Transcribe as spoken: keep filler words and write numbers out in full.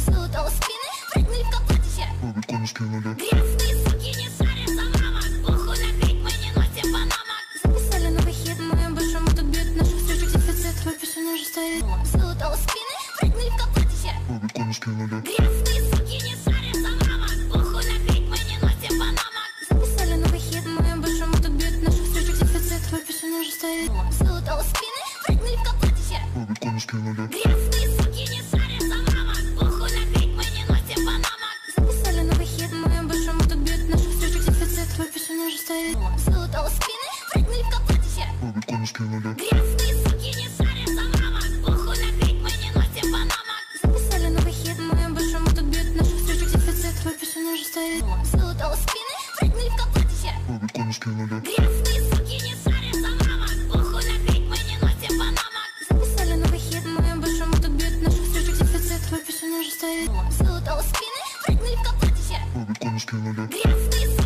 Золото у спины, прыгнули в капотище. Бабиконы скинули. Грязные суки не шарят за мамок. Похуй на крик, мы не носим панамок. Записали новый хит, моим большому тут бьет нашу встречу дефицит. Твой песня уже стоит. Золото у спины, прыгнули в капотище. Бабиконы скинули. Грязные суки не шарят за мамок. Похуй на крик, мы не носим панамок. Записали новый хит, моим большому тут бьет нашу встречу дефицит. Твой песня уже стоит. Золото у спины, прыгнули в капотище. Бабиконы скинули. Грязные суки не шарят за мамок. Похуй на крик, мы не носим панамок. Записали новый хит, моим большому тут бьет нашу встречу дефицит. Твой песня уже стоит. Золото у спины, прыгнули в капотище. Бабиконы скинули. Грязные суки не шарят за мамок. Похуй на крик, мы не носим панамок. Записали новый хит, моим большому тут бьет нашу встречу дефицит. Твой песня уже стоит. Золото у спины, прыгнули в капотище. Бабиконы скинули. Грязные суки не шарят за мамок. Похуй на крик, мы не носим панамок. Записали новый хит, моим большому тут бьет нашу встречу дефицит. Твой песня уже стоит. Золото у спины, прыгнули в капотище. Бабиконы скинули. Грязные